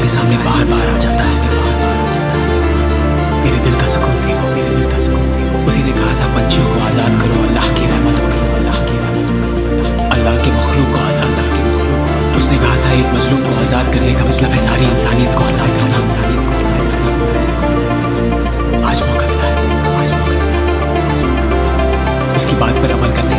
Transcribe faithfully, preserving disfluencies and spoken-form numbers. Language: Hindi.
के सामने बाहर बाहर आ जाता है। मेरे दिल का सुकून थी वो, मेरे दिल का सुकून थी वो। उसी ने कहा था पंछियों को आज़ाद करो, अल्लाह की रहमत करो, अल्लाह की रहमत करो, अल्लाह के मखलूक को आज़ाद, अल्लाह के मखलूक को आज़ाद। उसने कहा था एक मजलूम को आज़ाद करने का मतलब है सारी इंसानियत को आज़ाद करना, इंसानियत को आज़ाद करना। आज मौका मिला है, आज मौका मिला है। उसकी बात पर अमल करना